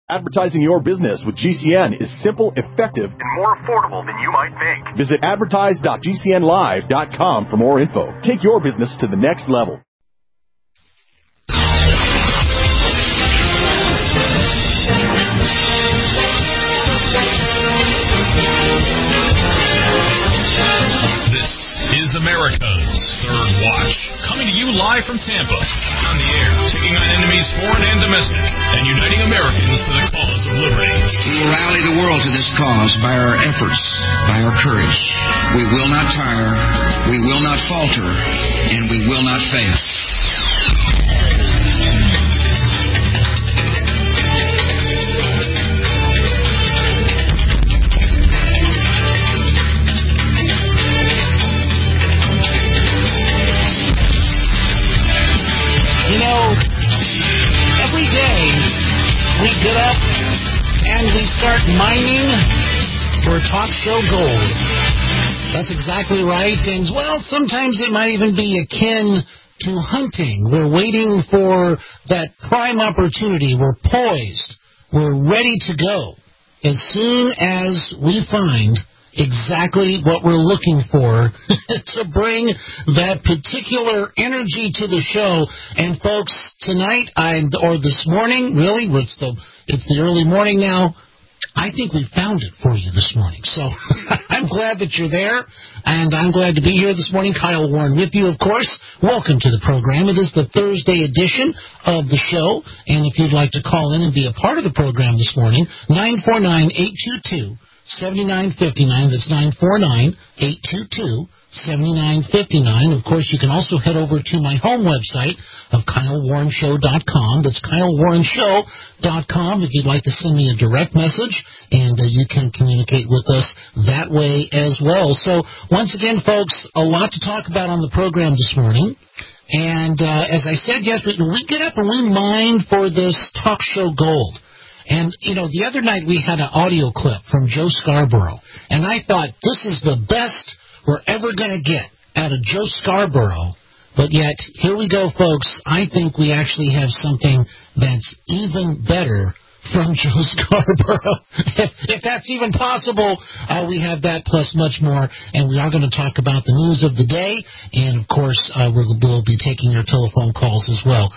Advertising your business with GCN is simple, effective, and more affordable than you might think. Visit advertise.gcnlive.com for more info. Take your business to the next level. This is America's Third Watch, coming to you live from Tampa. On the air, taking on enemies foreign and domestic, and uniting Americans to the cause of liberty. We will rally the world to this cause by our efforts, by our courage. We will not tire, we will not falter, and we will not fail. You know, every day we get up and we start mining for talk show gold. That's exactly right. And, well, sometimes it might even be akin to hunting. We're waiting for that prime opportunity. We're poised. We're ready to go as soon as we find exactly what we're looking for to bring that particular energy to the show. And folks, tonight or this morning, really, it's the early morning now. I think we found it for you this morning. So I'm glad that you're there, and I'm glad to be here this morning. Kyle Warren with you, of course. Welcome to the program. It is the Thursday edition of the show, and if you'd like to call in and be a part of the program this morning, 949-822-7959. That's 949-822-7959. Of course, you can also head over to my home website of KyleWarrenShow.com. That's KyleWarrenShow.com if you'd like to send me a direct message, and you can communicate with us that way as well. So, once again, folks, a lot to talk about on the program this morning. And as I said yesterday, we get up and we mine for this talk show gold. And, you know, the other night we had an audio clip from Joe Scarborough, and I thought, this is the best we're ever going to get out of Joe Scarborough. But yet, here we go, folks. I think we actually have something that's even better from Joe Scarborough. If that's even possible, we have that plus much more. And we are going to talk about the news of the day. And, of course, we'll be taking your telephone calls as well,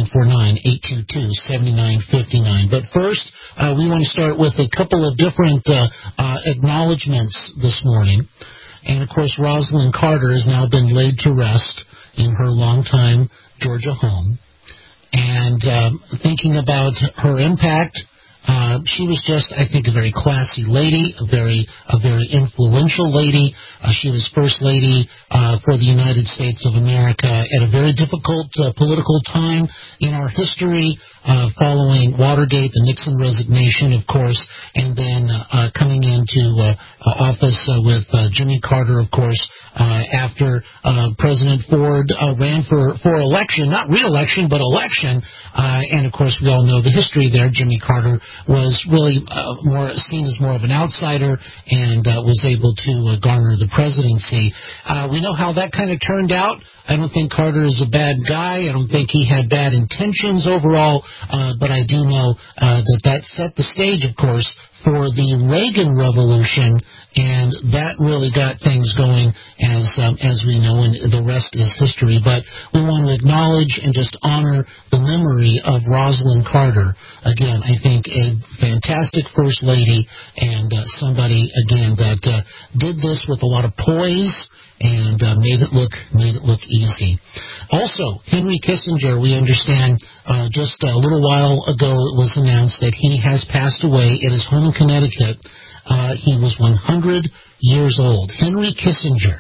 949-822-7959. But first, we want to start with a couple of different acknowledgments this morning. And, of course, Rosalynn Carter has now been laid to rest in her longtime Georgia home. And thinking about her impact, she was just, I think, a very classy lady, a very influential lady. She was First Lady for the United States of America at a very difficult political time in our history, following Watergate, the Nixon resignation, of course, and then coming into office with Jimmy Carter, of course, after President Ford ran for election, not re-election, but election. And, of course, we all know the history there. Jimmy Carter was really seen as more of an outsider and was able to garner the presidency. We know how that kind of turned out. I don't think Carter is a bad guy. I don't think he had bad intentions overall, but I do know that set the stage, of course, for the Reagan Revolution, and that really got things going, as we know, and the rest is history. But we want to acknowledge and just honor the memory of Rosalynn Carter. Again, I think a fantastic First Lady, and somebody, again, that did this with a lot of poise and made it look easy. Also, Henry Kissinger, we understand, just a little while ago it was announced that he has passed away at his home in Connecticut. He was 100 years old. Henry Kissinger.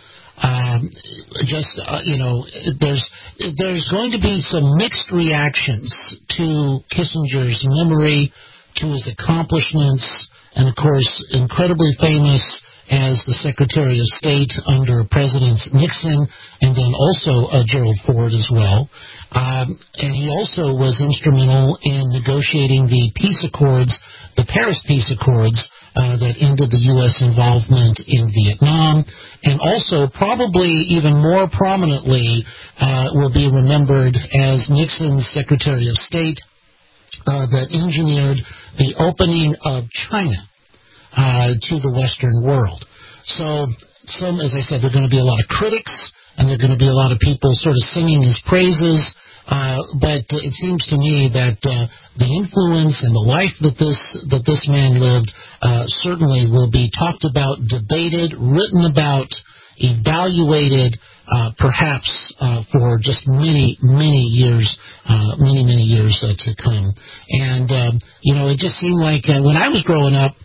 There's going to be some mixed reactions to Kissinger's memory, to his accomplishments, and, of course, incredibly famous as the Secretary of State under Presidents Nixon and then also Gerald Ford as well. And he also was instrumental in negotiating the peace accords, the Paris Peace Accords, that ended the U.S. involvement in Vietnam. And also, probably even more prominently, will be remembered as Nixon's Secretary of State that engineered the opening of China to the Western world. So, as I said, there are going to be a lot of critics, and there are going to be a lot of people sort of singing his praises. But it seems to me that the influence and the life that this man lived certainly will be talked about, debated, written about, evaluated, perhaps for just many years to come. And it just seemed like when I was growing up,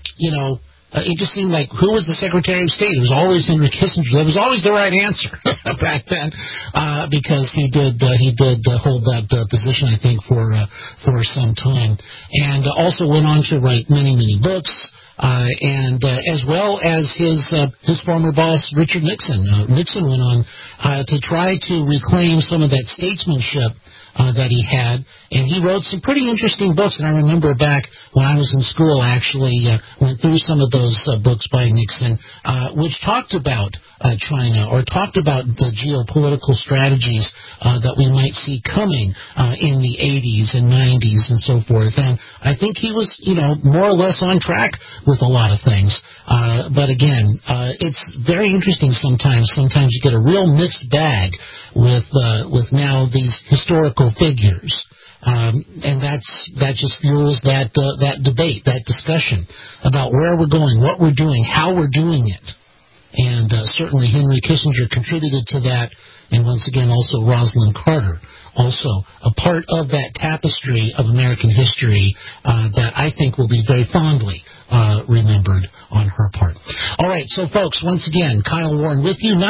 it just seemed like who was the Secretary of State? It was always Henry Kissinger. That was always the right answer back then, because he did hold that position, I think, for some time, and also went on to write many books. And as well as his former boss, Richard Nixon. Nixon went on to try to reclaim some of that statesmanship that he had, and he wrote some pretty interesting books. And I remember back when I was in school, I actually went through some of those books by Nixon, which talked about China, or talked about the geopolitical strategies that we might see coming in the 80s and 90s and so forth. And I think he was, more or less on track with a lot of things. But again, it's very interesting sometimes. Sometimes you get a real mixed bag with now these historical figures. And that just fuels that debate, that discussion about where we're going, what we're doing, how we're doing it. And certainly Henry Kissinger contributed to that, and once again also Rosalind Carter, also a part of that tapestry of American history that I think will be very fondly remembered on her part. All right, so folks, once again, Kyle Warren with you,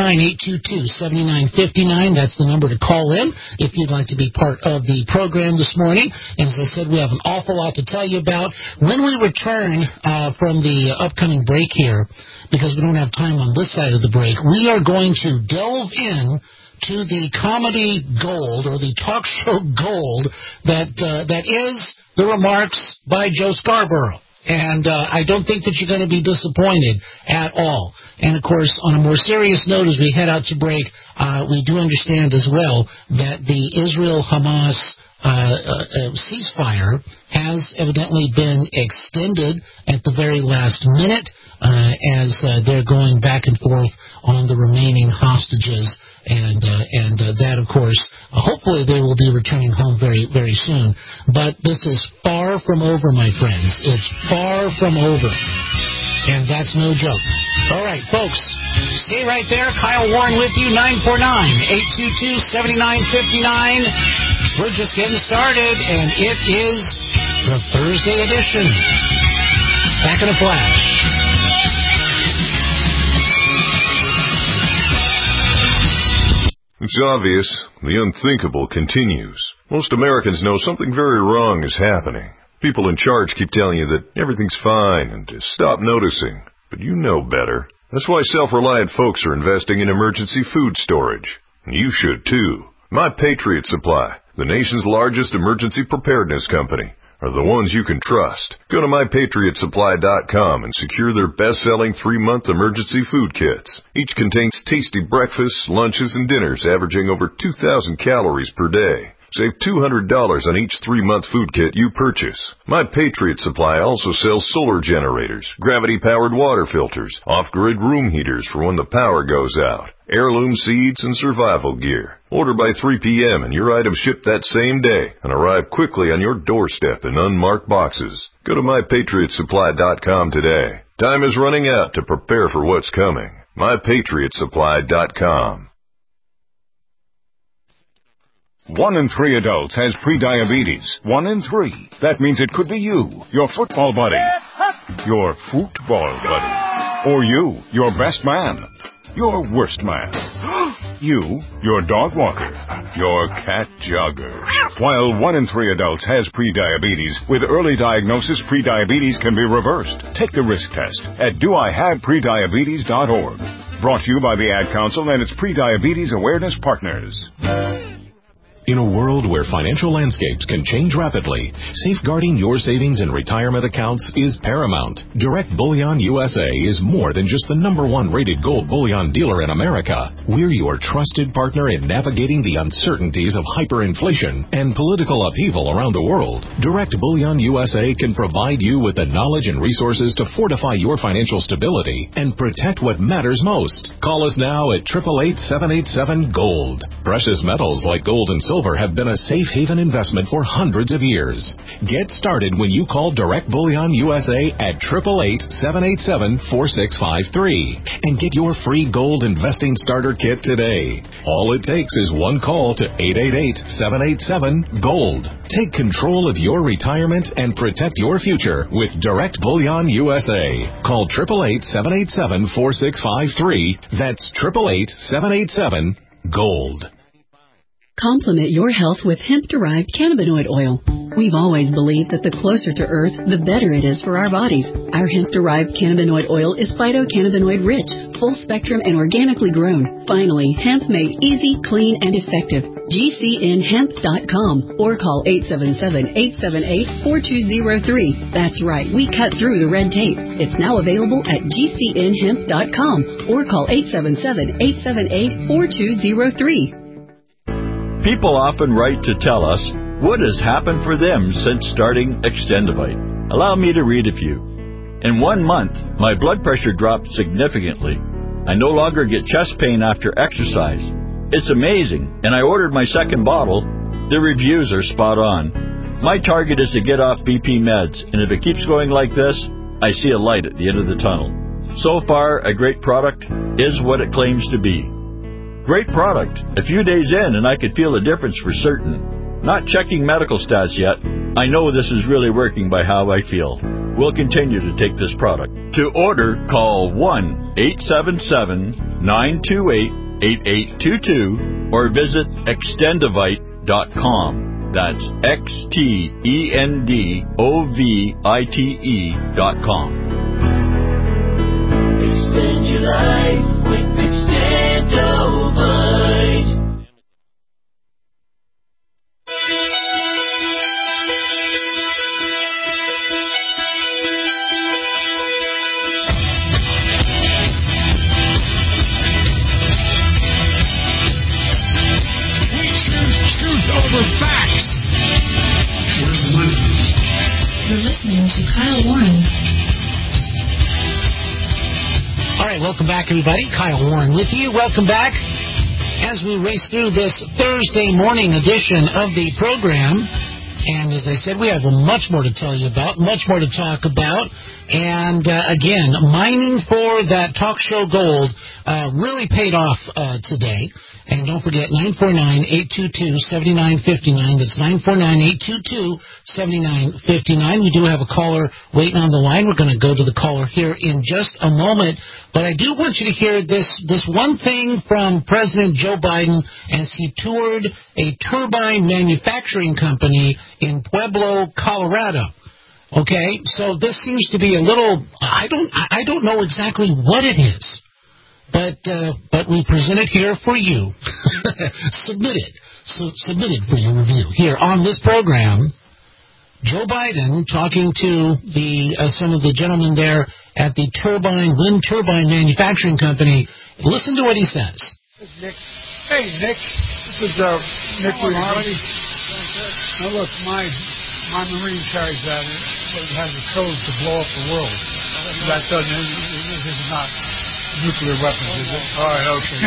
949-822-7959. That's the number to call in if you'd like to be part of the program this morning. And as I said, we have an awful lot to tell you about. When we return from the upcoming break here, because we don't have time on this side of the break, we are going to delve in to the comedy gold, or the talk show gold, that is the remarks by Joe Scarborough. And I don't think that you're going to be disappointed at all. And, of course, on a more serious note, as we head out to break, we do understand as well that the Israel-Hamas ceasefire has evidently been extended at the very last minute as they're going back and forth on the remaining hostages. And that, of course, hopefully they will be returning home very, very soon. But this is far from over, my friends. It's far from over. And that's no joke. All right, folks, stay right there. Kyle Warren with you, 949-822-7959. We're just getting started, and it is the Thursday edition. Back in a flash. It's obvious. The unthinkable continues. Most Americans know something very wrong is happening. People in charge keep telling you that everything's fine and to stop noticing. But you know better. That's why self-reliant folks are investing in emergency food storage. And you should too. My Patriot Supply, the nation's largest emergency preparedness company, are the ones you can trust. Go to MyPatriotSupply.com and secure their best-selling 3-month emergency food kits. Each contains tasty breakfasts, lunches, and dinners averaging over 2,000 calories per day. Save $200 on each 3-month food kit you purchase. My Patriot Supply also sells solar generators, gravity-powered water filters, off-grid room heaters for when the power goes out, heirloom seeds, and survival gear. Order by 3 p.m. and your items ship that same day and arrive quickly on your doorstep in unmarked boxes. Go to MyPatriotSupply.com today. Time is running out to prepare for what's coming. MyPatriotSupply.com. 1 in 3 adults has prediabetes. 1 in 3. That means it could be you, your football buddy, your football buddy, or you, your best man, your worst man, you, your dog walker, your cat jogger. While 1 in 3 adults has prediabetes, with early diagnosis, prediabetes can be reversed. Take the risk test at doihaveprediabetes.org. Brought to you by the Ad Council and its Prediabetes Awareness Partners. In a world where financial landscapes can change rapidly, safeguarding your savings and retirement accounts is paramount. Direct Bullion USA is more than just the #1 rated gold bullion dealer in America. We're your trusted partner in navigating the uncertainties of hyperinflation and political upheaval around the world. Direct Bullion USA can provide you with the knowledge and resources to fortify your financial stability and protect what matters most. Call us now at 888-787-GOLD. Precious metals like gold and silver have been a safe haven investment for hundreds of years. Get started when you call Direct Bullion USA at 888-787-4653 and get your free gold investing starter kit today. All it takes is one call to 888-787-GOLD. Take control of your retirement and protect your future with Direct Bullion USA. Call 888-787-4653. That's 888-787-GOLD. Complement your health with hemp-derived cannabinoid oil. We've always believed that the closer to Earth, the better it is for our bodies. Our hemp-derived cannabinoid oil is phytocannabinoid-rich, full-spectrum, and organically grown. Finally, hemp made easy, clean, and effective. GCNhemp.com or call 877-878-4203. That's right, we cut through the red tape. It's now available at GCNhemp.com or call 877-878-4203. People often write to tell us what has happened for them since starting Extendivite. Allow me to read a few. In 1 month, my blood pressure dropped significantly. I no longer get chest pain after exercise. It's amazing, and I ordered my second bottle. The reviews are spot on. My target is to get off BP meds, and if it keeps going like this, I see a light at the end of the tunnel. So far, a great product is what it claims to be. Great product. A few days in and I could feel a difference for certain. Not checking medical stats yet. I know this is really working by how I feel. We'll continue to take this product. To order, call 1-877-928-8822 or visit Extendivite.com. That's XTENDOVITE.com. Extend your life with Extendivite. We choose truth over facts. Where's the money? You're listening to Kyle Warren. All right, welcome back, everybody. Kyle Warren with you. Welcome back as we race through this Thursday morning edition of the program. And as I said, we have much more to tell you about, much more to talk about. And again, mining for that talk show gold really paid off today. And don't forget, 949-822-7959. That's 949-822-7959. We do have a caller waiting on the line. We're going to go to the caller here in just a moment. But I do want you to hear this one thing from President Joe Biden as he toured a turbine manufacturing company in Pueblo, Colorado. Okay, so this seems to be a little, I don't know exactly what it is. But we present it here for you. Submitted for your review here on this program. Joe Biden talking to some of the gentlemen there at the wind turbine manufacturing company. Listen to what he says. Nick. Hey, Nick. This is Nick Harley. Now look, my Marine carries that, but it has a code to blow up the world. That doesn't. This is not nuclear weapons, is it? All right, okay.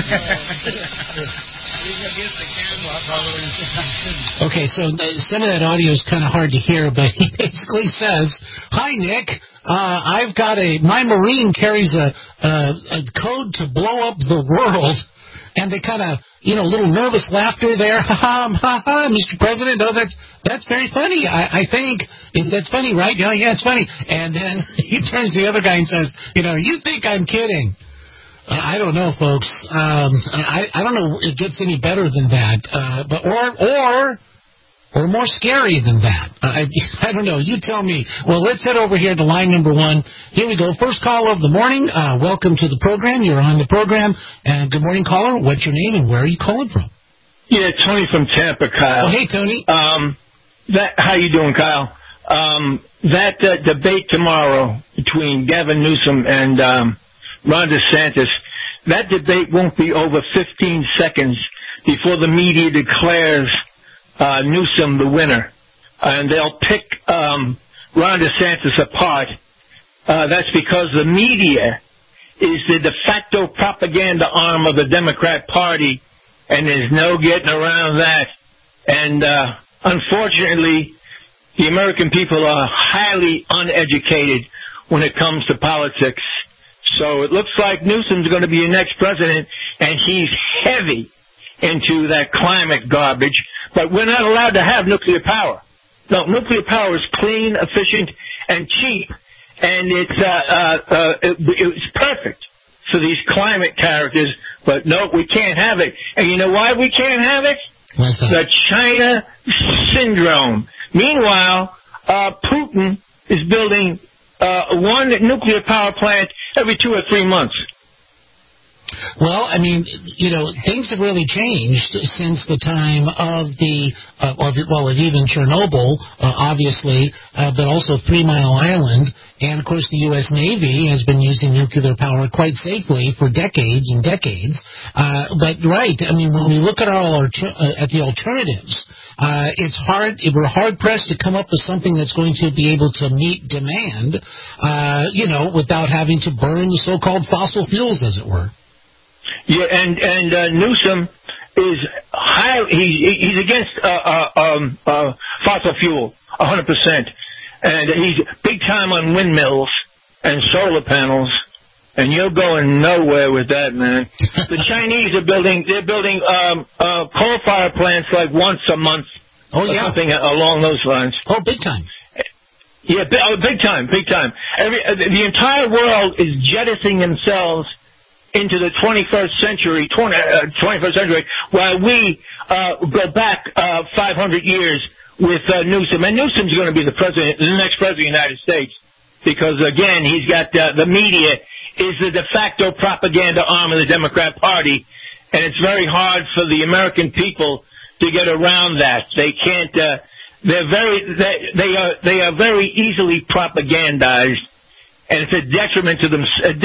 Okay, so some of that audio is kind of hard to hear, but he basically says, "Hi, Nick. I've got my Marine carries a code to blow up the world." And they kind of, little nervous laughter there. Ha ha, Mr. President. Oh, that's very funny. I think that's funny, right? Yeah, it's funny. And then he turns to the other guy and says, you think I'm kidding? I don't know, folks. I don't know. It gets any better than that, but or more scary than that. I don't know. You tell me. Well, let's head over here to line number 1. Here we go. First call of the morning. Welcome to the program. You're on the program. And good morning, caller. What's your name and where are you calling from? Yeah, Tony from Tampa, Kyle. Oh, hey, Tony. How you doing, Kyle? That debate tomorrow between Gavin Newsom and Ron DeSantis, that debate won't be over 15 seconds before the media declares Newsom the winner. And they'll pick Ron DeSantis apart. That's because the media is the de facto propaganda arm of the Democrat Party, and there's no getting around that. And unfortunately, the American people are highly uneducated when it comes to politics. So it looks like Newsom's going to be your next president, and he's heavy into that climate garbage. But we're not allowed to have nuclear power. No, nuclear power is clean, efficient, and cheap, and it's perfect for these climate characters. But no, we can't have it. And you know why we can't have it? What's that? The China syndrome. Meanwhile, Putin is building one nuclear power plant every 2 or 3 months. Well, I mean, things have really changed since the time of even Chernobyl, obviously, but also 3 Mile Island. And, of course, the U.S. Navy has been using nuclear power quite safely for decades and decades. But, right, I mean, when we look at at the alternatives, we're hard-pressed to come up with something that's going to be able to meet demand, without having to burn the so-called fossil fuels, as it were. Yeah, and Newsom is he's against fossil fuel 100%, and he's big time on windmills and solar panels, and you're going nowhere with that, man. The Chinese are building coal-fired plants like once a month. Oh, yeah. Something along those lines. Oh, big time. Yeah, big time. The entire world is jettisoning themselves into the 21st century, while we go back 500 years with Newsom. And Newsom's going to be the next president of the United States, because, again, he's got the media is the de facto propaganda arm of the Democrat Party, and it's very hard for the American people to get around that. They can't. They are very easily propagandized, and it's a detriment to them.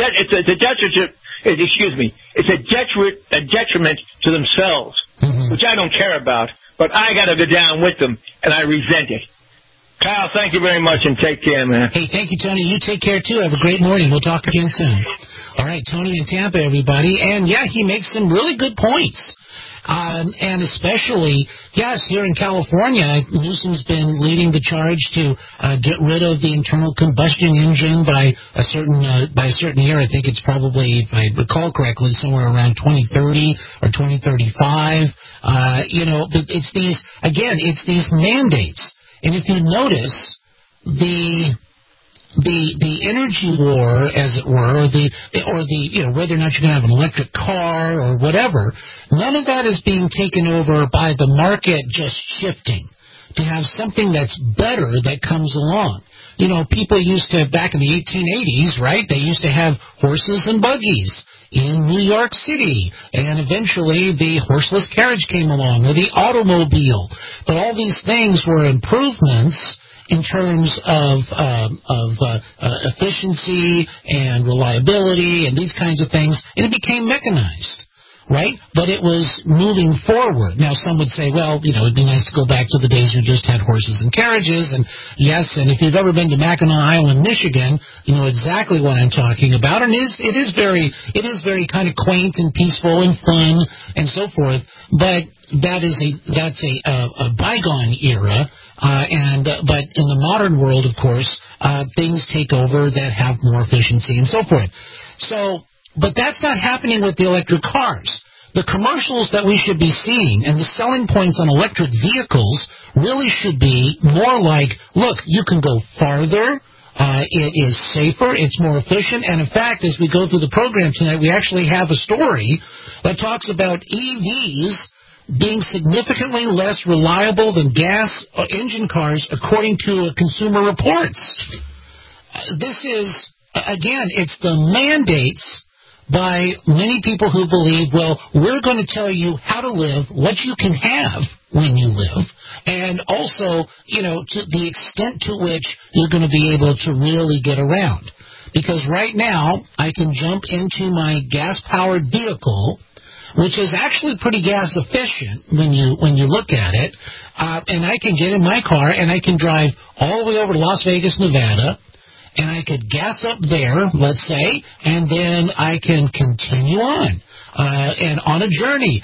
It's a detriment to themselves, which I don't care about, but I got to go down with them, and I resent it. Kyle, thank you very much, and take care, man. Hey, thank you, Tony. You take care, too. Have a great morning. We'll talk again soon. All right, Tony in Tampa, everybody. And, yeah, he makes some really good points. And especially, yes, here in California, Newsom's been leading the charge to get rid of the internal combustion engine by a certain year. I think it's probably, if I recall correctly, somewhere around 2030 or 2035. But it's these mandates. And if you notice, the energy war, as it were, or whether or not you're going to have an electric car or whatever, none of that is being taken over by the market just shifting to have something that's better that comes along. People used to, back in the 1880s, right, they used to have horses and buggies in New York City, and eventually the horseless carriage came along, or the automobile. But all these things were improvements in terms of efficiency and reliability and these kinds of things, and it became mechanized, right? But it was moving forward. Now, some would say, well, it'd be nice to go back to the days you just had horses and carriages, and yes, and if you've ever been to Mackinac Island, Michigan, you know exactly what I'm talking about, and it is very kind of quaint and peaceful and fun and so forth, but that's a bygone era. But in the modern world, of course, things take over that have more efficiency and so forth. But that's not happening with the electric cars. The commercials that we should be seeing and the selling points on electric vehicles really should be more like, look, you can go farther. It is safer. It's more efficient. And in fact, as we go through the program tonight, we actually have a story that talks about EVs being significantly less reliable than gas engine cars, according to Consumer Reports. This is, again, it's the mandates by many people who believe, well, we're going to tell you how to live, what you can have when you live, and also, to the extent to which you're going to be able to really get around. Because right now, I can jump into my gas-powered vehicle, which is actually pretty gas efficient when you look at it, and I can get in my car and I can drive all the way over to Las Vegas, Nevada, and I could gas up there, let's say, and then I can continue on. And on a journey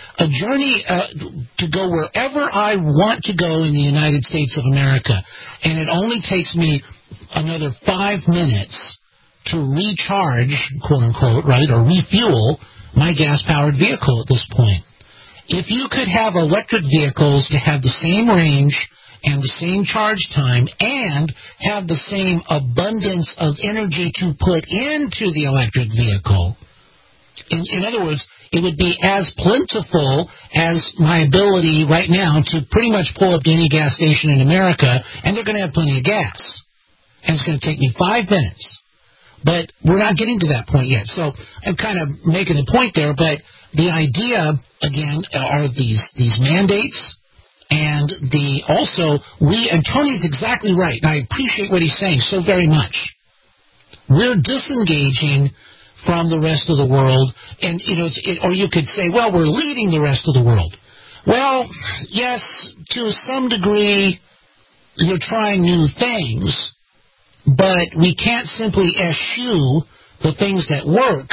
to go wherever I want to go in the United States of America. And it only takes me another 5 minutes to recharge, quote-unquote, right, or refuel my gas-powered vehicle at this point. If you could have electric vehicles to have the same range and the same charge time and have the same abundance of energy to put into the electric vehicle, in other words, it would be as plentiful as my ability right now to pretty much pull up to any gas station in America, and they're going to have plenty of gas. And it's going to take me 5 minutes. But we're not getting to that point yet. So I'm kind of making the point there, but the idea, again, are these mandates, and and Tony's exactly right, and I appreciate what he's saying so very much. We're disengaging from the rest of the world, and or you could say, well, we're leading the rest of the world. Well, yes, to some degree, you're trying new things, but we can't simply eschew the things that work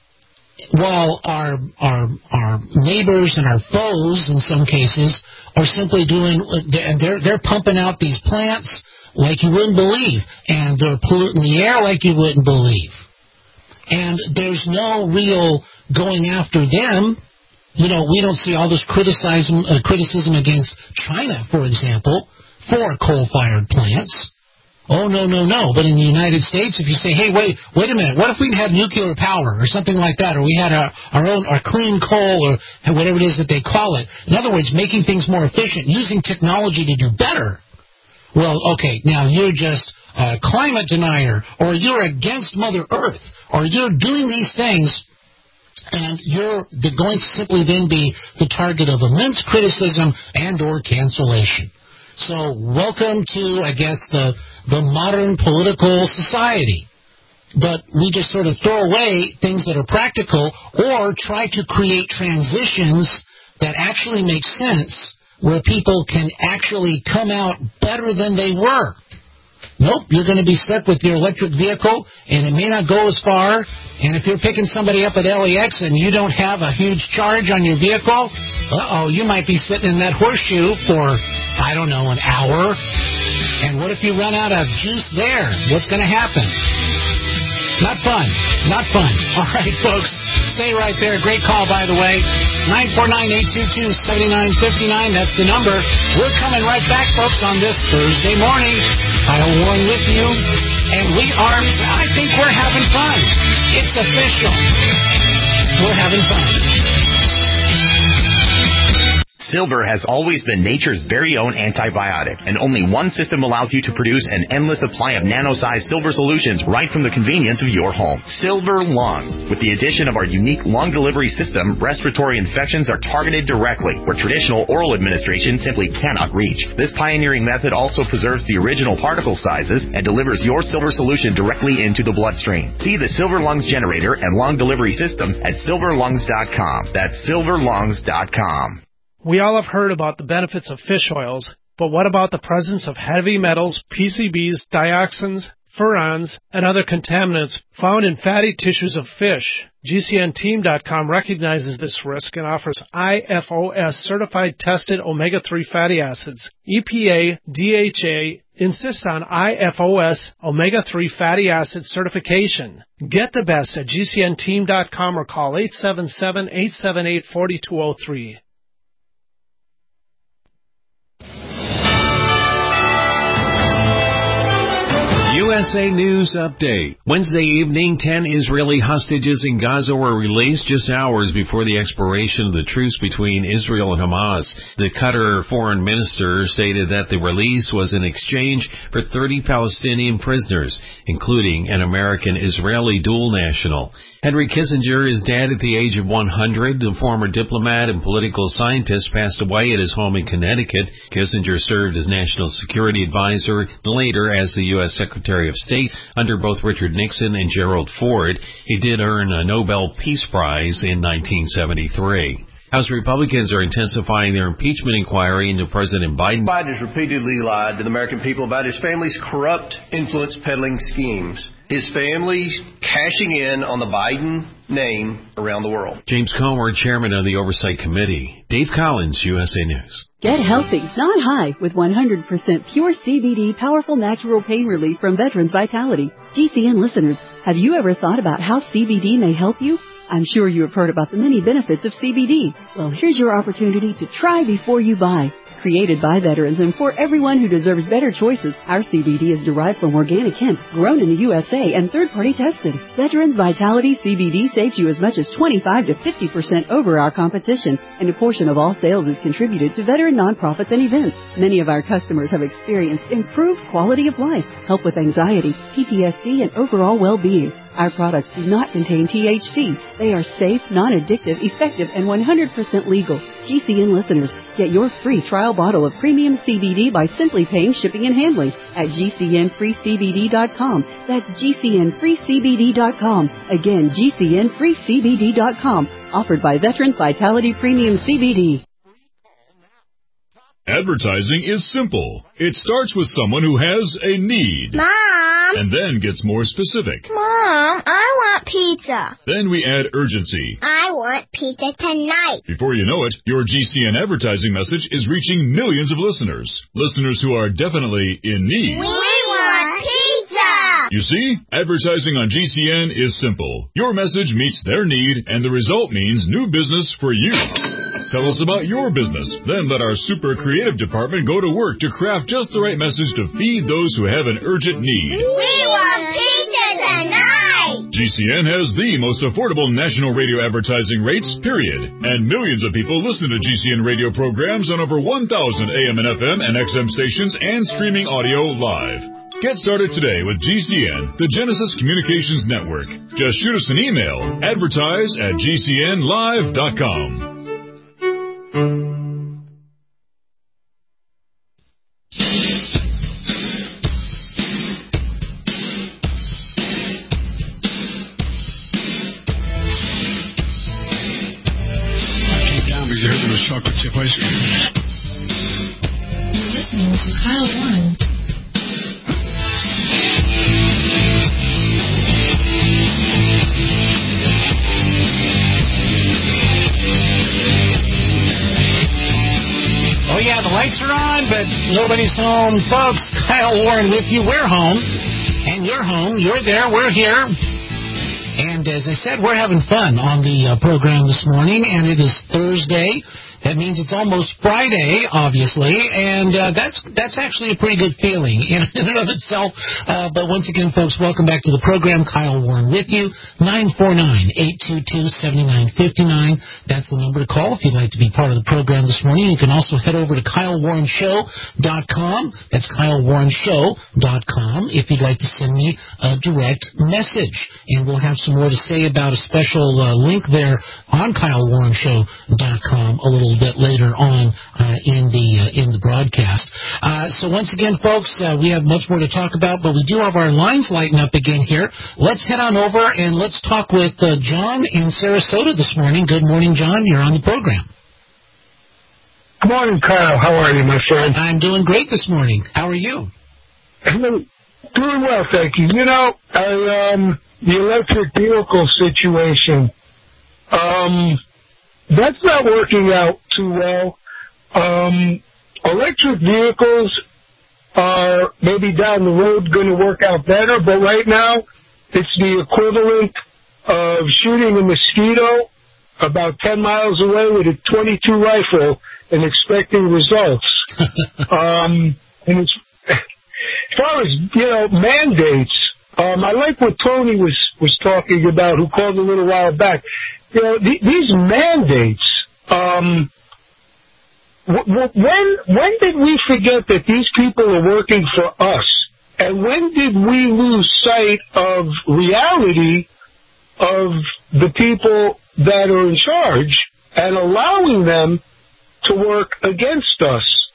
while our neighbors and our foes, in some cases, are simply doing, and they're pumping out these plants like you wouldn't believe, and they're polluting the air like you wouldn't believe. And there's no real going after them. We don't see all this criticism against China, for example, for coal-fired plants. Oh, no. But in the United States, if you say, hey, wait a minute, what if we'd had nuclear power or something like that, or we had our clean coal or whatever it is that they call it. In other words, making things more efficient, using technology to do better. Well, okay, now you're just a climate denier, or you're against Mother Earth, or you're doing these things, and they're going to simply then be the target of immense criticism and or cancellation. So welcome to, I guess, the modern political society. But we just sort of throw away things that are practical or try to create transitions that actually make sense where people can actually come out better than they were. Nope, you're going to be stuck with your electric vehicle, and it may not go as far. And if you're picking somebody up at LAX and you don't have a huge charge on your vehicle, you might be sitting in that horseshoe for, I don't know, an hour. And what if you run out of juice there? What's going to happen? Not fun. All right, folks, stay right there. Great call, by the way. 949-822-7959. That's the number. We're coming right back, folks, on this Thursday morning. Kyle Warren with you. And I think we're having fun. It's official. We're having fun. Silver has always been nature's very own antibiotic, and only one system allows you to produce an endless supply of nano-sized silver solutions right from the convenience of your home. Silver Lungs. With the addition of our unique lung delivery system, respiratory infections are targeted directly, where traditional oral administration simply cannot reach. This pioneering method also preserves the original particle sizes and delivers your silver solution directly into the bloodstream. See the Silver Lungs generator and lung delivery system at silverlungs.com. That's silverlungs.com. We all have heard about the benefits of fish oils, but what about the presence of heavy metals, PCBs, dioxins, furans, and other contaminants found in fatty tissues of fish? GCNteam.com recognizes this risk and offers IFOS certified tested omega-3 fatty acids. EPA, DHA insist on IFOS omega-3 fatty acid certification. Get the best at GCNteam.com or call 877-878-4203. USA News Update. Wednesday evening, 10 Israeli hostages in Gaza were released just hours before the expiration of the truce between Israel and Hamas. The Qatar foreign minister stated that the release was in exchange for 30 Palestinian prisoners, including an American-Israeli dual national. Henry Kissinger is dead at the age of 100. The former diplomat and political scientist passed away at his home in Connecticut. Kissinger served as National Security Advisor, later as the U.S. Secretary of State under both Richard Nixon and Gerald Ford. He did earn a Nobel Peace Prize in 1973. House Republicans are intensifying their impeachment inquiry into President Biden. Biden has repeatedly lied to the American people about his family's corrupt influence peddling schemes. His family's cashing in on the Biden name around the world. James Comer, chairman of the Oversight Committee. Dave Collins, USA News. Get healthy, not high, with 100% pure CBD powerful natural pain relief from Veterans Vitality. GCN listeners, have you ever thought about how CBD may help you? I'm sure you have heard about the many benefits of CBD. Well, here's your opportunity to try before you buy. Created by veterans and for everyone who deserves better choices, our CBD is derived from organic hemp, grown in the USA and third-party tested. Veterans Vitality CBD saves you as much as 25 to 50% over our competition, and a portion of all sales is contributed to veteran nonprofits and events. Many of our customers have experienced improved quality of life, help with anxiety, PTSD, and overall well-being. Our products do not contain THC. They are safe, non-addictive, effective, and 100% legal. GCN listeners, get your free trial bottle of premium CBD by simply paying shipping and handling at GCNFreeCBD.com. That's GCNFreeCBD.com. Again, GCNFreeCBD.com. Offered by Veterans Vitality Premium CBD. Advertising is simple. It starts with someone who has a need. Mom! And then gets more specific. Mom, I want pizza. Then we add urgency. I want pizza tonight. Before you know it, your GCN advertising message is reaching millions of listeners. Listeners who are definitely in need. We want pizza! You see, advertising on GCN is simple. Your message meets their need, and the result means new business for you. Tell us about your business. Then let our super creative department go to work to craft just the right message to feed those who have an urgent need. We want pizza tonight! GCN has the most affordable national radio advertising rates, period. And millions of people listen to GCN radio programs on over 1,000 AM and FM and XM stations and streaming audio live. Get started today with GCN, the Genesis Communications Network. Just shoot us an email, advertise@gcnlive.com. Chocolate chip ice cream. You're listening to Kyle Warren. Oh yeah, the lights are on, but nobody's home. Folks, Kyle Warren with you. We're home, and you're home. You're there. We're here. And as I said, we're having fun on the program this morning, and it is Thursday. That means it's almost Friday, obviously, and that's actually a pretty good feeling in and of itself. But once again, folks, welcome back to the program. Kyle Warren with you, 949-822-7959. That's the number to call if you'd like to be part of the program this morning. You can also head over to KyleWarrenShow.com. That's KyleWarrenShow.com if you'd like to send me a direct message. And we'll have some more to say about a special link there on KyleWarrenShow.com a little bit later on in the broadcast. So once again, folks, we have much more to talk about, but we do have our lines lighting up again here. Let's head on over and let's talk with John in Sarasota this morning. Good morning, John. You're on the program. Good morning, Kyle. How are you, my friend? I'm doing great this morning. How are you? Doing well, thank you. You know, the electric vehicle situation, that's not working out too well. Electric vehicles are maybe down the road going to work out better, but right now it's the equivalent of shooting a mosquito about 10 miles away with a .22 rifle and expecting results. And far as, mandates, I like what Tony was talking about, who called a little while back. These mandates, when did we forget that these people are working for us? And when did we lose sight of reality of the people that are in charge and allowing them to work against us?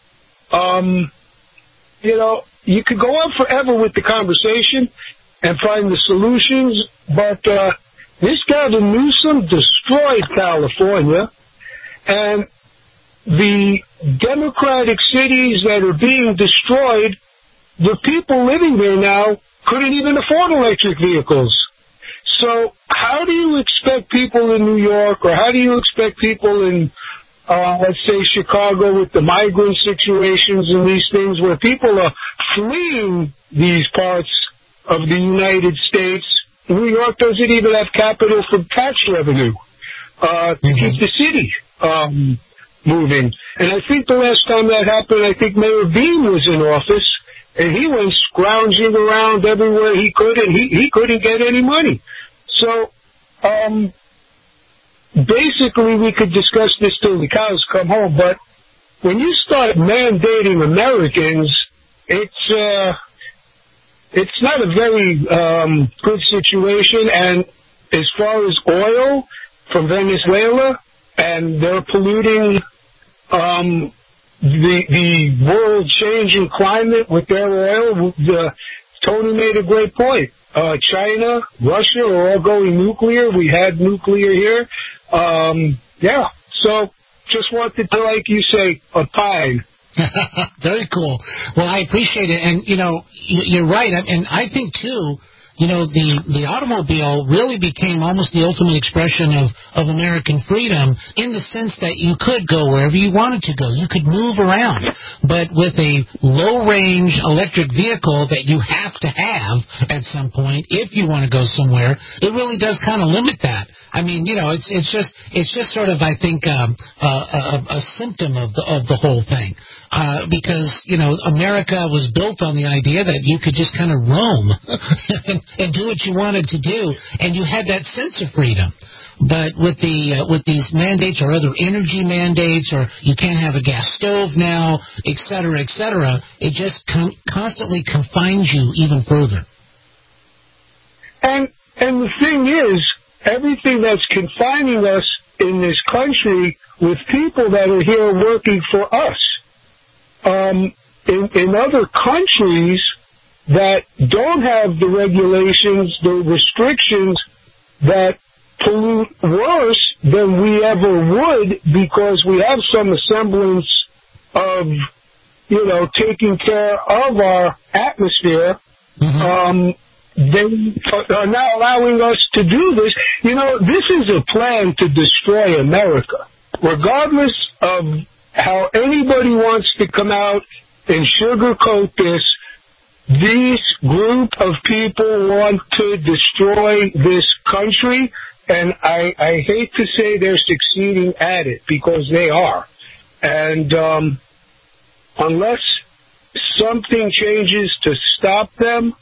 You could go on forever with the conversation and find the solutions, but this Gavin Newsom destroyed California, and the Democratic cities that are being destroyed, the people living there now couldn't even afford electric vehicles. So how do you expect people in New York, or how do you expect people in, let's say, Chicago with the migrant situations and these things where people are fleeing these parts of the United States? New York doesn't even have capital for tax revenue to keep the city moving. And I think the last time that happened, I think Mayor Bean was in office, and he went scrounging around everywhere he could, and he couldn't get any money. So, basically, we could discuss this till the cows come home, but when you start mandating Americans, it's not a very good situation. And as far as oil from Venezuela, and they're polluting the world-changing climate with their oil, Tony made a great point. China, Russia are all going nuclear. We had nuclear here. So just wanted to, like you say, opine. Very cool. Well, I appreciate it. And, you're right. And I think, too, the automobile really became almost the ultimate expression of American freedom, in the sense that you could go wherever you wanted to go. You could move around. But with a low-range electric vehicle that you have to have at some point, if you want to go somewhere, it really does kind of limit that. I mean, it's just sort of, I think, a symptom of the whole thing. Because, America was built on the idea that you could just kind of roam and do what you wanted to do, and you had that sense of freedom. But with these mandates or other energy mandates, or you can't have a gas stove now, et cetera, it just constantly confines you even further. And the thing is, everything that's confining us in this country with people that are here working for us. In other countries that don't have the regulations, the restrictions that pollute worse than we ever would, because we have some semblance of, taking care of our atmosphere, they are now allowing us to do this. This is a plan to destroy America. Regardless of how anybody wants to come out and sugarcoat this, this group of people want to destroy this country, and I hate to say they're succeeding at it, because they are. And unless something changes to stop them,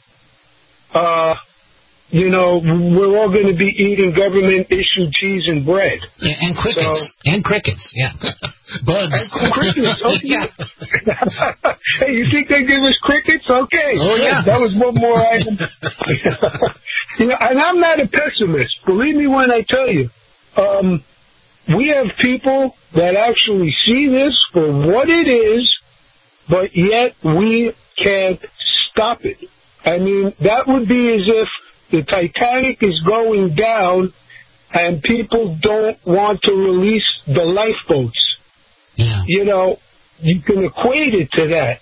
we're all going to be eating government-issued cheese and bread. Yeah, and crickets. Yeah. Bugs. And crickets, okay. Hey, you think they give us crickets? Okay. Oh, yeah. That was one more item. And I'm not a pessimist. Believe me when I tell you. We have people that actually see this for what it is, but yet we can't stop it. I mean, that would be as if the Titanic is going down and people don't want to release the lifeboats. Yeah. You can equate it to that.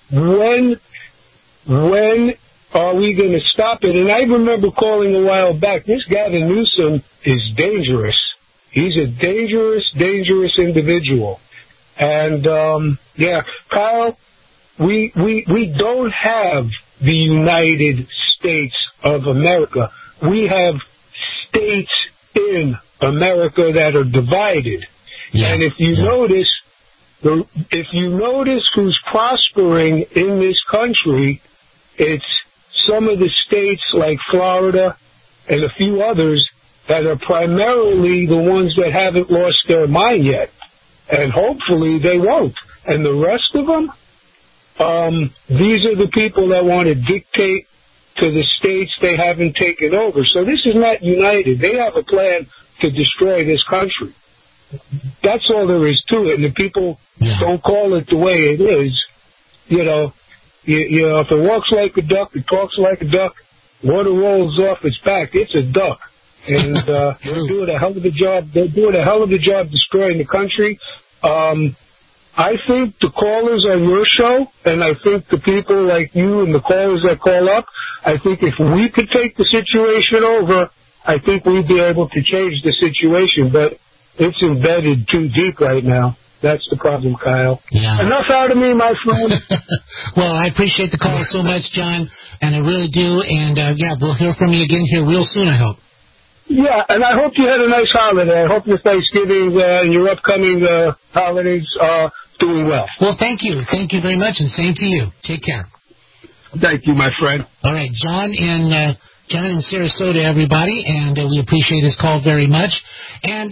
When are we going to stop it? And I remember calling a while back, this Gavin Newsom is dangerous. He's a dangerous individual. And, Kyle, we don't have the United States of America. We have states in America that are divided. Yeah. And if you notice who's prospering in this country, It's some of the states like Florida and a few others that are primarily the ones that haven't lost their mind yet. And hopefully they won't. And the rest of them, these are the people that want to dictate to the states they haven't taken over. So this is not united. They have a plan to destroy this country. That's all there is to it. And the people don't call it the way it is. You know, if it walks like a duck, it talks like a duck, water rolls off its back, it's a duck. And they're doing a hell of a job. They're doing a hell of a job destroying the country. I think the callers on your show, and I think the people like you and the callers that call up, I think if we could take the situation over, I think we'd be able to change the situation. But it's embedded too deep right now. That's the problem, Kyle. Yeah. Enough out of me, my friend. Well, I appreciate the call so much, John, and I really do. And, we'll hear from you again here real soon, I hope. Yeah, and I hope you had a nice holiday. I hope your Thanksgiving and your upcoming holidays are doing well. Well, thank you. Thank you very much, and same to you. Take care. Thank you, my friend. All right, John in Sarasota, everybody, and we appreciate his call very much. And,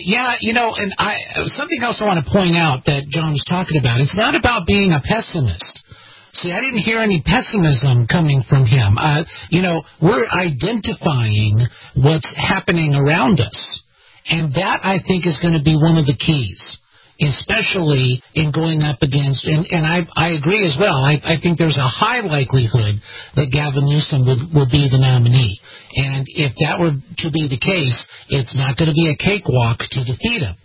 something else I want to point out that John was talking about, it's not about being a pessimist. See, I didn't hear any pessimism coming from him. We're identifying what's happening around us. And that, I think, is going to be one of the keys, especially in going up against, and I agree as well. I think there's a high likelihood that Gavin Newsom would be the nominee. And if that were to be the case, it's not going to be a cakewalk to defeat him.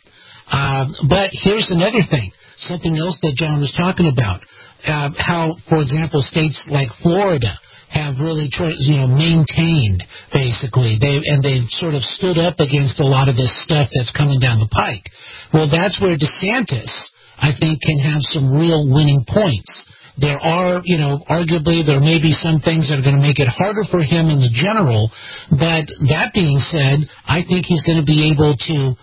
But here's another thing, something else that John was talking about. How, for example, states like Florida have really, maintained, basically. They've sort of stood up against a lot of this stuff that's coming down the pike. Well, that's where DeSantis, I think, can have some real winning points. There are, arguably there may be some things that are going to make it harder for him in the general, but that being said, I think he's going to be able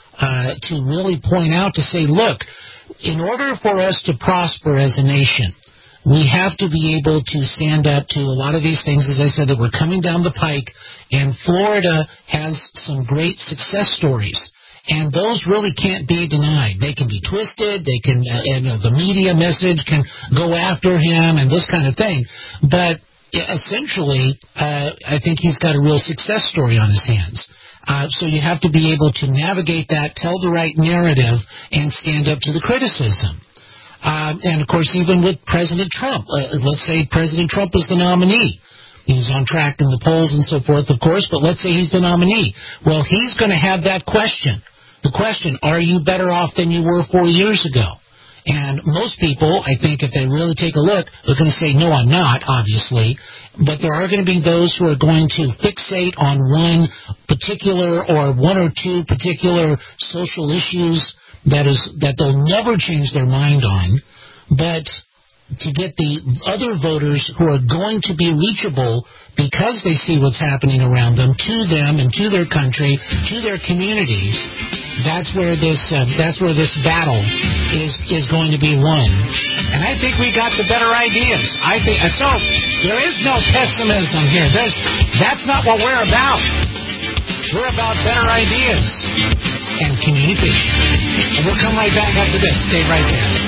to really point out to say, look, in order for us to prosper as a nation, we have to be able to stand up to a lot of these things, as I said, that were coming down the pike, and Florida has some great success stories. And those really can't be denied. They can be twisted. They can, the media message can go after him and this kind of thing. But essentially, I think he's got a real success story on his hands. So you have to be able to navigate that, tell the right narrative, and stand up to the criticism. And, of course, even with President Trump, let's say President Trump is the nominee. He's on track in the polls and so forth, of course, but let's say he's the nominee. Well, he's going to have that question. The question, are you better off than you were 4 years ago? And most people, I think, if they really take a look, they're going to say, no, I'm not, obviously. But there are going to be those who are going to fixate on one particular or one or two particular social issues that they'll never change their mind on. But to get the other voters who are going to be reachable because they see what's happening around them and to their country, to their community, that's where this battle is going to be won. And I think we got the better ideas. I think so. There is no pessimism here. That's not what we're about. We're about better ideas and communication. And we'll come right back after this. Stay right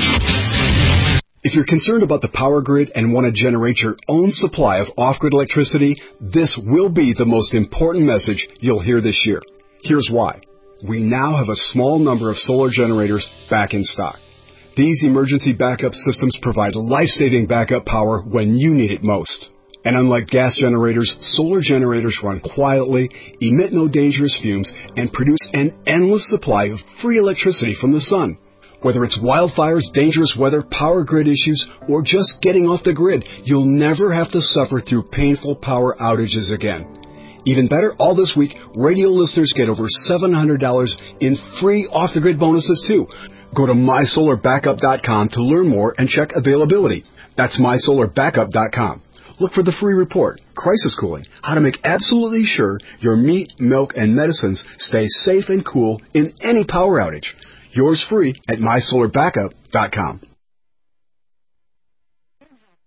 there. If you're concerned about the power grid and want to generate your own supply of off-grid electricity, this will be the most important message you'll hear this year. Here's why. We now have a small number of solar generators back in stock. These emergency backup systems provide life-saving backup power when you need it most. And unlike gas generators, solar generators run quietly, emit no dangerous fumes, and produce an endless supply of free electricity from the sun. Whether it's wildfires, dangerous weather, power grid issues, or just getting off the grid, you'll never have to suffer through painful power outages again. Even better, all this week, radio listeners get over $700 in free off-the-grid bonuses, too. Go to MySolarBackup.com to learn more and check availability. That's MySolarBackup.com. Look for the free report, Crisis Cooling, how to make absolutely sure your meat, milk, and medicines stay safe and cool in any power outage. Yours free at MySolarBackup.com.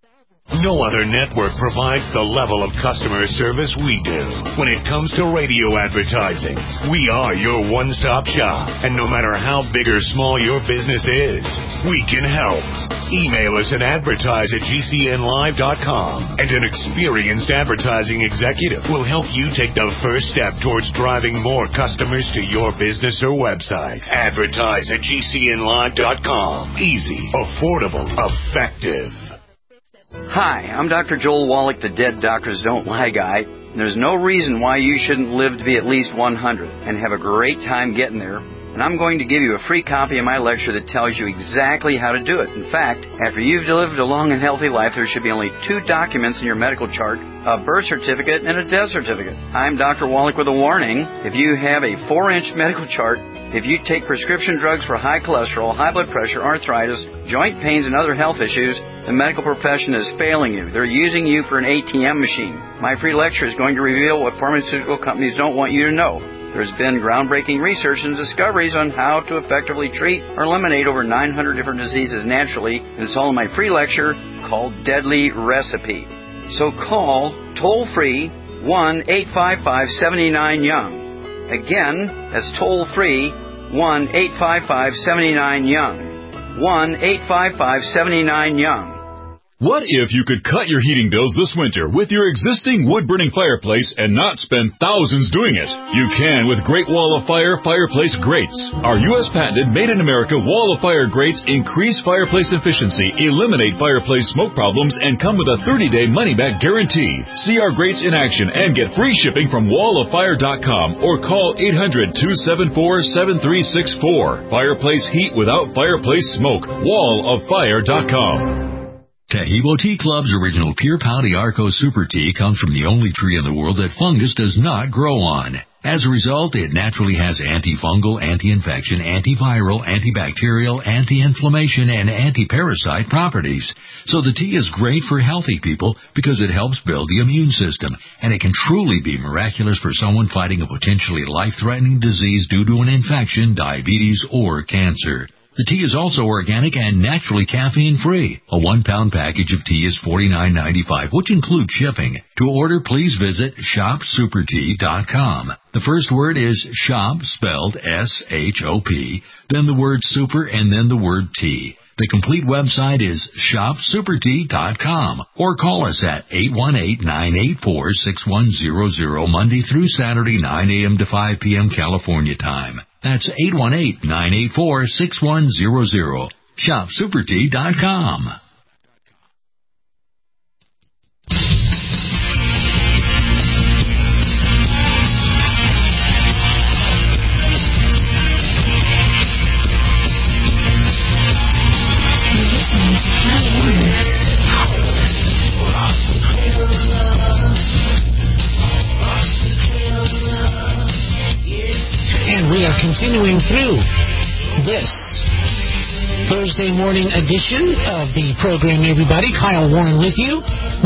No other network provides the level of customer service we do. When it comes to radio advertising, we are your one-stop shop. And no matter how big or small your business is, we can help. Email us at advertise@gcnlive.com, and an experienced advertising executive will help you take the first step towards driving more customers to your business or website. Advertise@gcnlive.com. Easy, affordable, effective. Hi, I'm Dr. Joel Wallach, the Dead Doctors Don't Lie guy. There's no reason why you shouldn't live to be at least 100 and have a great time getting there. And I'm going to give you a free copy of my lecture that tells you exactly how to do it. In fact, after you've lived a long and healthy life, there should be only 2 documents in your medical chart, a birth certificate and a death certificate. I'm Dr. Wallach with a warning. If you have a 4-inch medical chart, if you take prescription drugs for high cholesterol, high blood pressure, arthritis, joint pains, and other health issues, the medical profession is failing you. They're using you for an ATM machine. My free lecture is going to reveal what pharmaceutical companies don't want you to know. There's been groundbreaking research and discoveries on how to effectively treat or eliminate over 900 different diseases naturally, and it's all in my free lecture called Deadly Recipe. So call toll-free 1-855-79-YOUNG. Again, that's toll-free 1-855-79-YOUNG. 1-855-79-YOUNG. What if you could cut your heating bills this winter with your existing wood-burning fireplace and not spend thousands doing it? You can with Great Wall of Fire fireplace grates. Our U.S. patented made-in-America Wall of Fire grates increase fireplace efficiency, eliminate fireplace smoke problems, and come with a 30-day money-back guarantee. See our grates in action and get free shipping from walloffire.com or call 800-274-7364. Fireplace heat without fireplace smoke. walloffire.com. Taheebo Tea Club's original Pure Pau d'Arco Super Tea comes from the only tree in the world that fungus does not grow on. As a result, it naturally has antifungal, anti-infection, antiviral, antibacterial, anti-inflammation, and anti-parasite properties. So the tea is great for healthy people because it helps build the immune system, and it can truly be miraculous for someone fighting a potentially life-threatening disease due to an infection, diabetes, or cancer. The tea is also organic and naturally caffeine-free. A 1-pound package of tea is $49.95, which includes shipping. To order, please visit shopsupertea.com. The first word is shop, spelled S-H-O-P, then the word super, and then the word tea. The complete website is shopsupertea.com, or call us at 818-984-6100 Monday through Saturday, 9 a.m. to 5 p.m. California time. That's 818-984-6100. shopsupertea.com. And we are continuing through this Thursday morning edition of the program, everybody. Kyle Warren with you.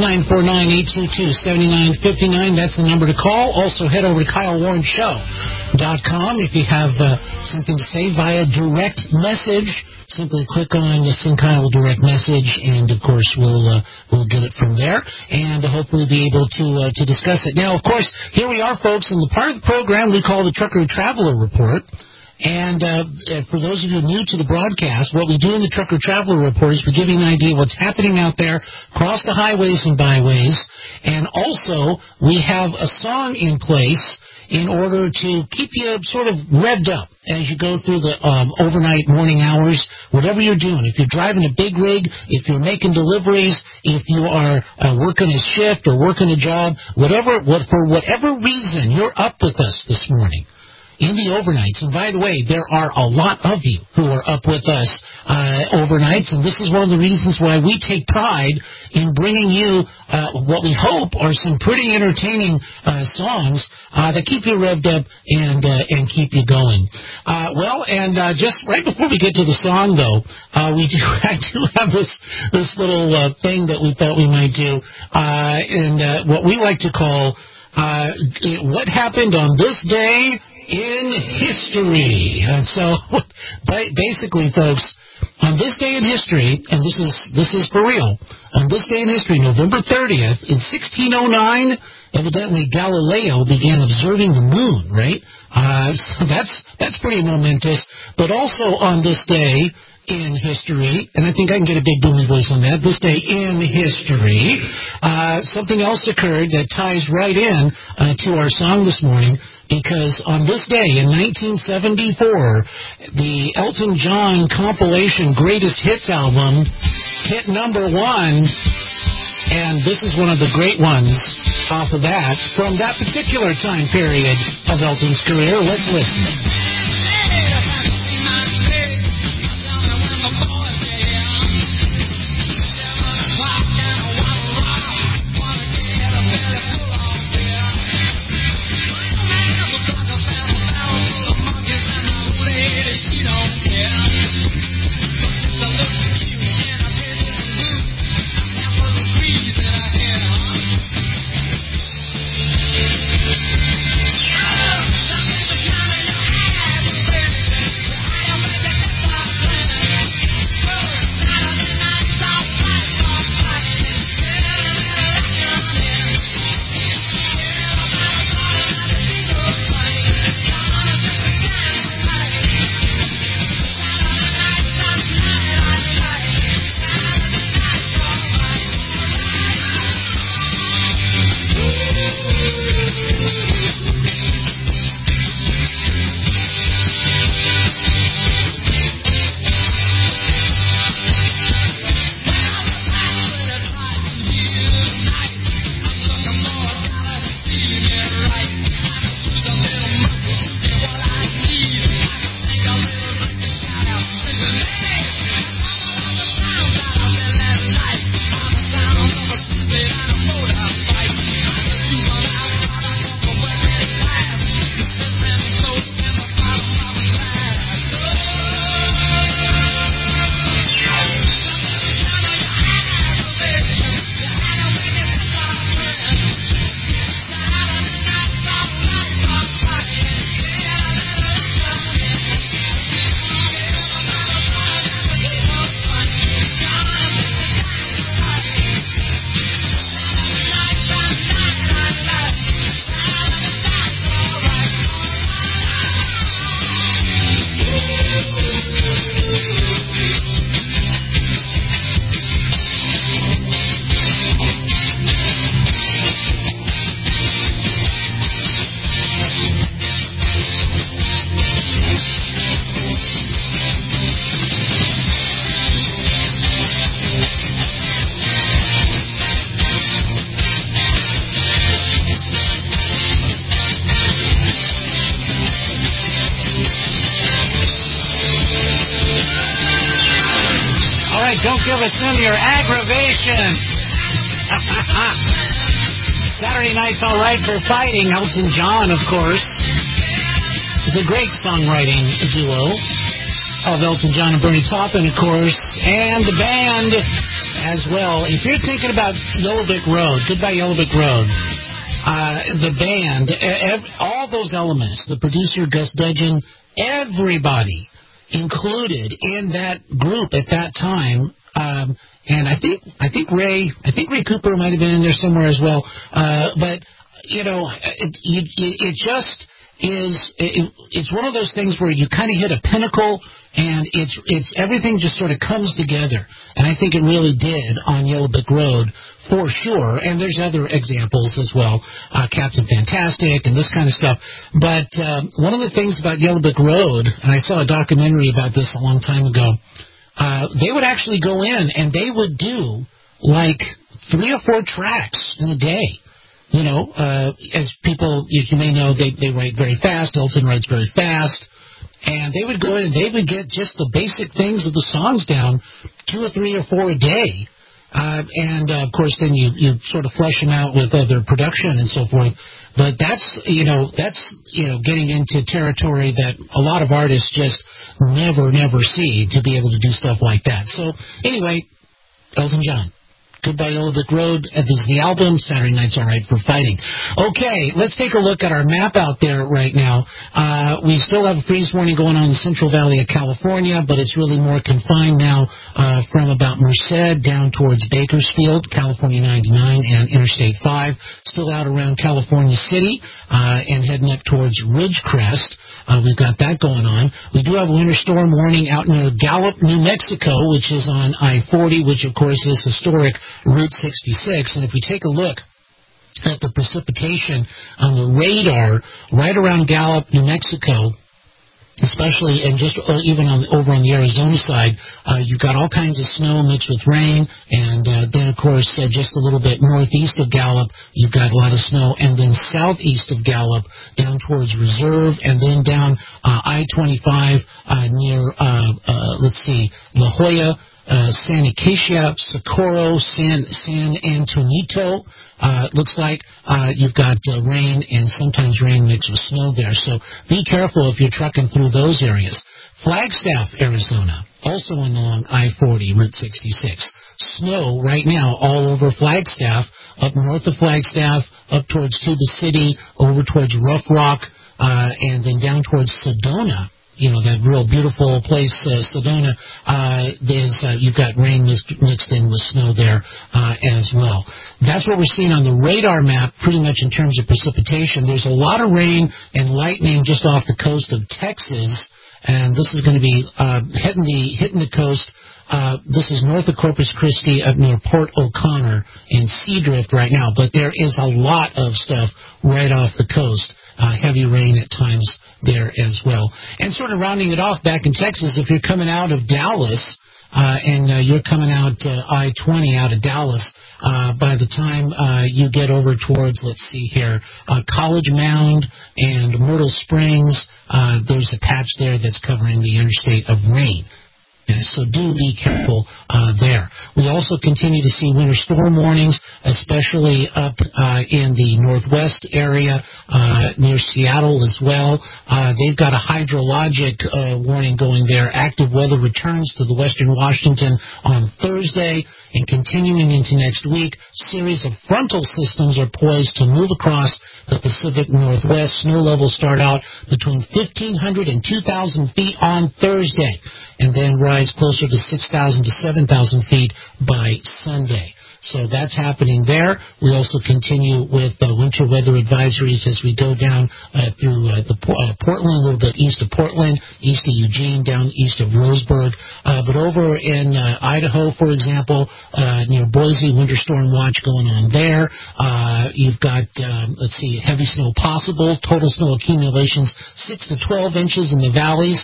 949-822-7959. That's the number to call. Also, head over to KyleWarrenShow.com if you have something to say via direct message. Simply click on the Send Kyle direct message, and of course we'll get it from there, and hopefully be able to discuss it. Now, of course, here we are, folks, in the part of the program we call the Trucker Traveler Report. And for those of you new to the broadcast, what we do in the Trucker Traveler Report is we give you an idea of what's happening out there across the highways and byways, and also we have a song in place in order to keep you sort of revved up as you go through the overnight morning hours, whatever you're doing. If you're driving a big rig, if you're making deliveries, if you are working a shift or working a job, for whatever reason, you're up with us this morning in the overnights. And by the way, there are a lot of you who are up with us overnights, and this is one of the reasons why we take pride in bringing you what we hope are some pretty entertaining songs that keep you revved up and keep you going. Just right before we get to the song, though, I do have this little thing that we thought we might do, and what we like to call What Happened on This Day in History. And so, basically, folks, on this day in history, and this is for real, on this day in history, November 30th, in 1609, evidently Galileo began observing the moon, right? So that's pretty momentous. But also on this day in history, and I think I can get a big booming voice on that, this day in history, something else occurred that ties right in to our song this morning, because on this day in 1974, the Elton John compilation Greatest Hits album hit number 1, and this is one of the great ones off of that, from that particular time period of Elton's career. Let's listen. Don't give us none of your aggravation. Saturday Night's All Right for Fighting. Elton John, of course. The great songwriting duo of Elton John and Bernie Taupin, of course, and the band as well. If you're thinking about Yellow Brick Road, Goodbye Yellow Brick Road, the band, all those elements, the producer, Gus Dudgeon, everybody included in that group at that time, and I think Ray Cooper might have been in there somewhere as well. But you know, it just is. It's one of those things where you kind of hit a pinnacle, and it's everything just sort of comes together. And I think it really did on Yellow Brick Road for sure. And there's other examples as well, Captain Fantastic and this kind of stuff. But one of the things about Yellow Brick Road, and I saw a documentary about this a long time ago, they would actually go in and they would do like 3 or 4 tracks in a day. You know, as people, you may know, they write very fast. Elton writes very fast. And they would go in and they would get just the basic things of the songs down 2 or 3 or 4 a day. And of course, then you sort of flesh them out with other production and so forth. But that's getting into territory that a lot of artists just never see, to be able to do stuff like that. So anyway, Elton John, Goodbye Yellow Brick Road. This is the album, Saturday Night's All Right for Fighting. Okay, let's take a look at our map out there right now. We still have a freeze warning going on in the Central Valley of California, but it's really more confined now from about Merced down towards Bakersfield, California 99, and Interstate 5. Still out around California City and heading up towards Ridgecrest. We've got that going on. We do have a winter storm warning out near Gallup, New Mexico, which is on I-40, which, of course, is historic Route 66. And if we take a look at the precipitation on the radar right around Gallup, New Mexico, especially, and just even over on the Arizona side, you've got all kinds of snow mixed with rain, and then, of course, just a little bit northeast of Gallup, you've got a lot of snow, and then southeast of Gallup, down towards Reserve, and then down I-25 near, La Jolla, San Acacia, Socorro, San Antonito. It looks like you've got rain and sometimes rain mixed with snow there. So be careful if you're trucking through those areas. Flagstaff, Arizona, also along I-40, Route 66. Snow right now all over Flagstaff, up north of Flagstaff, up towards Tuba City, over towards Rough Rock, and then down towards Sedona. You know, that real beautiful place, Sedona, you've got rain mixed in with snow there as well. That's what we're seeing on the radar map pretty much in terms of precipitation. There's a lot of rain and lightning just off the coast of Texas, and this is going to be hitting the coast. This is north of Corpus Christi up near Port O'Connor and Seadrift right now, but there is a lot of stuff right off the coast. Heavy rain at times there as well. And sort of rounding it off back in Texas, if you're coming out of Dallas and you're coming out I-20 out of Dallas, by the time you get over towards, College Mound and Myrtle Springs, there's a patch there that's covering the interstate of rain. So do be careful there. We also continue to see winter storm warnings, especially up in the northwest area near Seattle as well. They've got a hydrologic warning going there. Active weather returns to the western Washington on Thursday, and continuing into next week, series of frontal systems are poised to move across the Pacific Northwest. Snow levels start out between 1,500 and 2,000 feet on Thursday, and then rise closer to 6,000 to 7,000 feet by Sunday. So that's happening there. We also continue with winter weather advisories as we go down through Portland, a little bit east of Portland, east of Eugene, down east of Roseburg. But over in Idaho, for example, near Boise, winter storm watch going on there. You've got, heavy snow possible. Total snow accumulations 6 to 12 inches in the valleys.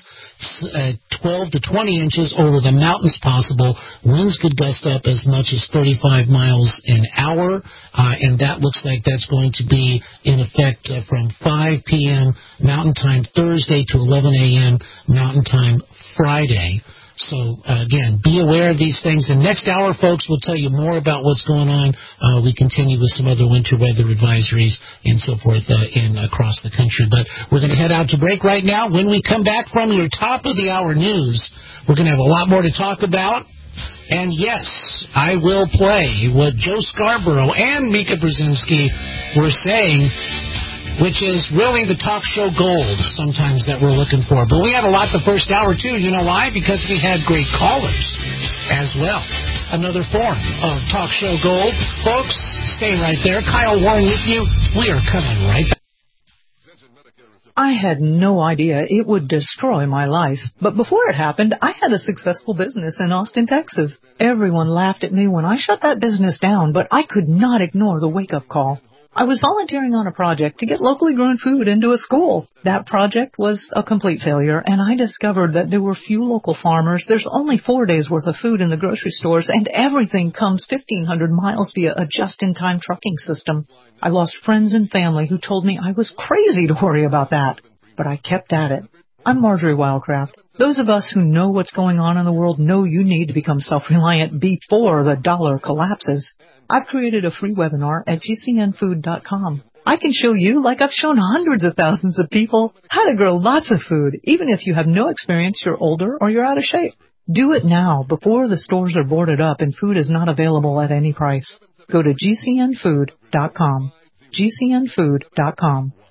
12 to 20 inches over the mountains possible. Winds could gust up as much as 35 miles an hour, and that looks like that's going to be in effect from 5 p.m. Mountain Time Thursday to 11 a.m. Mountain Time Friday. So, again, be aware of these things. And next hour, folks, we'll tell you more about what's going on. We continue with some other winter weather advisories and so forth across the country. But we're going to head out to break right now. When we come back from your top of the hour news, we're going to have a lot more to talk about. And, yes, I will play what Joe Scarborough and Mika Brzezinski were saying, which is really the talk show gold sometimes that we're looking for. But we had a lot the first hour, too. You know why? Because we had great callers as well. Another form of talk show gold. Folks, stay right there. Kyle Warren with you. We are coming right back. I had no idea it would destroy my life. But before it happened, I had a successful business in Austin, Texas. Everyone laughed at me when I shut that business down, but I could not ignore the wake-up call. I was volunteering on a project to get locally grown food into a school. That project was a complete failure, and I discovered that there were few local farmers. There's only 4 days' worth of food in the grocery stores, and everything comes 1,500 miles via a just-in-time trucking system. I lost friends and family who told me I was crazy to worry about that, but I kept at it. I'm Marjorie Wildcraft. Those of us who know what's going on in the world know you need to become self-reliant before the dollar collapses. I've created a free webinar at gcnfood.com. I can show you, like I've shown hundreds of thousands of people, how to grow lots of food, even if you have no experience, you're older, or you're out of shape. Do it now before the stores are boarded up and food is not available at any price. Go to GCNfood.com. GCNfood.com.